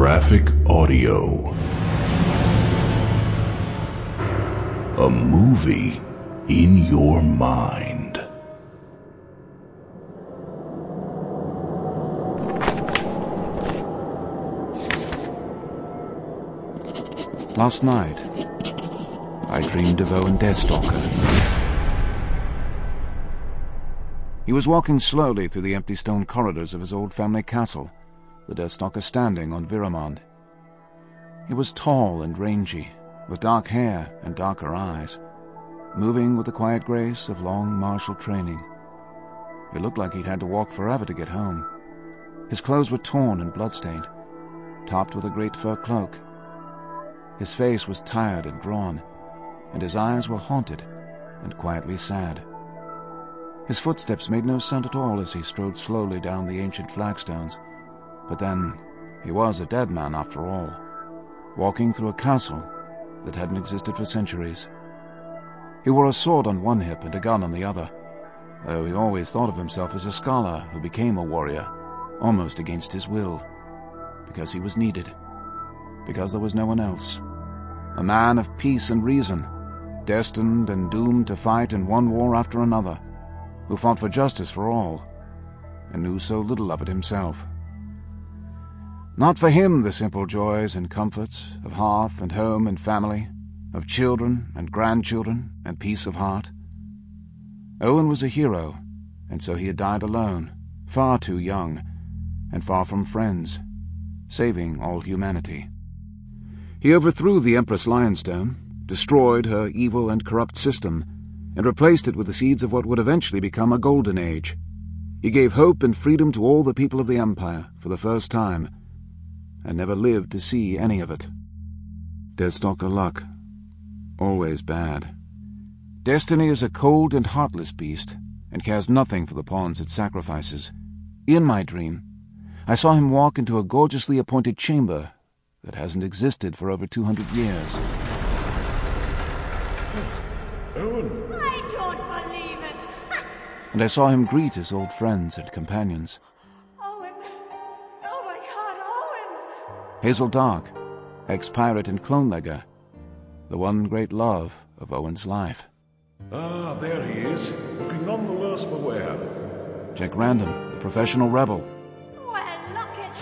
Graphic Audio. A movie in your mind. Last night, I dreamed of Owen Deathstalker. He was walking slowly through the empty stone corridors of his old family castle, the Deathstalker standing on Viramond. He was tall and rangy, with dark hair and darker eyes, moving with the quiet grace of long martial training. It looked like he'd had to walk forever to get home. His clothes were torn and bloodstained, topped with a great fur cloak. His face was tired and drawn, and his eyes were haunted and quietly sad. His footsteps made no sound at all as he strode slowly down the ancient flagstones. But then, he was a dead man after all, walking through a castle that hadn't existed for centuries. He wore a sword on one hip and a gun on the other, though he always thought of himself as a scholar who became a warrior, almost against his will, because he was needed, because there was no one else. A man of peace and reason, destined and doomed to fight in one war after another, who fought for justice for all, and knew so little of it himself. Not for him the simple joys and comforts of hearth and home and family, of children and grandchildren and peace of heart. Owen was a hero, and so he had died alone, far too young, and far from friends, saving all humanity. He overthrew the Empress Lionstone, destroyed her evil and corrupt system, and replaced it with the seeds of what would eventually become a golden age. He gave hope and freedom to all the people of the Empire for the first time, and never lived to see any of it. Deathstalker luck. Always bad. Destiny is a cold and heartless beast, and cares nothing for the pawns it sacrifices. In my dream, I saw him walk into a gorgeously appointed chamber that hasn't existed for over 200 years. Owen! I don't believe it! And I saw him greet his old friends and companions. Owen! Oh my God, Owen! Hazel Dark, ex-pirate and clone-legger, the one great love of Owen's life. Ah, there he is, looking none the worse for wear. Jack Random, the professional rebel. Well, look at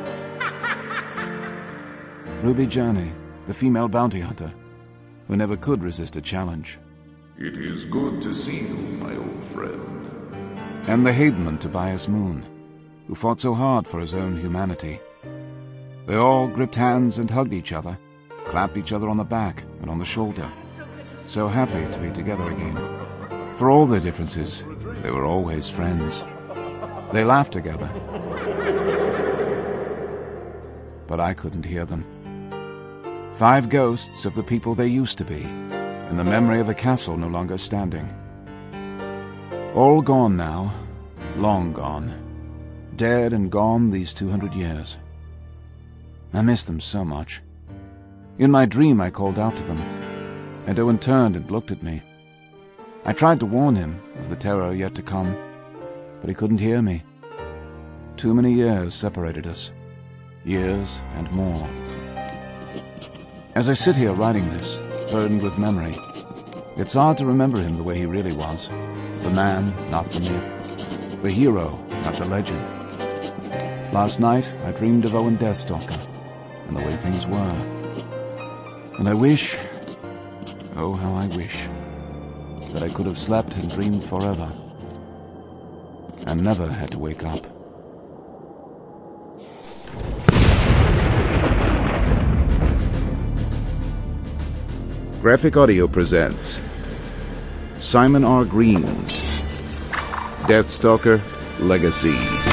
you! Ruby Journey, the female bounty hunter, who never could resist a challenge. It is good to see you, my old friend. And the Haydenman Tobias Moon, who fought so hard for his own humanity. They all gripped hands and hugged each other, clapped each other on the back and on the shoulder, so happy to be together again. For all their differences, they were always friends. They laughed together. But I couldn't hear them. 5 ghosts of the people they used to be, in the memory of a castle no longer standing. All gone now, long gone, dead and gone these 200 years. I miss them so much. In my dream I called out to them, and Owen turned and looked at me. I tried to warn him of the terror yet to come, but he couldn't hear me. Too many years separated us, years and more. As I sit here writing this, burdened with memory, it's hard to remember him the way he really was. The man, not the myth. The hero, not the legend. Last night, I dreamed of Owen Deathstalker, and the way things were. And I wish, oh how I wish, that I could have slept and dreamed forever, and never had to wake up. Graphic Audio presents Simon R. Green's Deathstalker Legacy.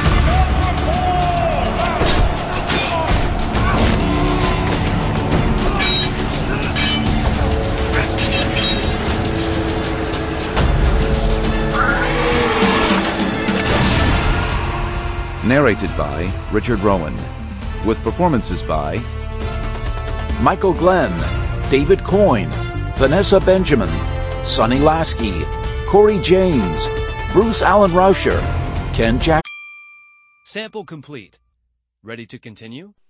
Narrated by Richard Rowan, with performances by Michael Glenn, David Coyne, Vanessa Benjamin, Sonny Lasky, Corey James, Bruce Allen Rauscher, Ken Jack. Sample complete. Ready to continue?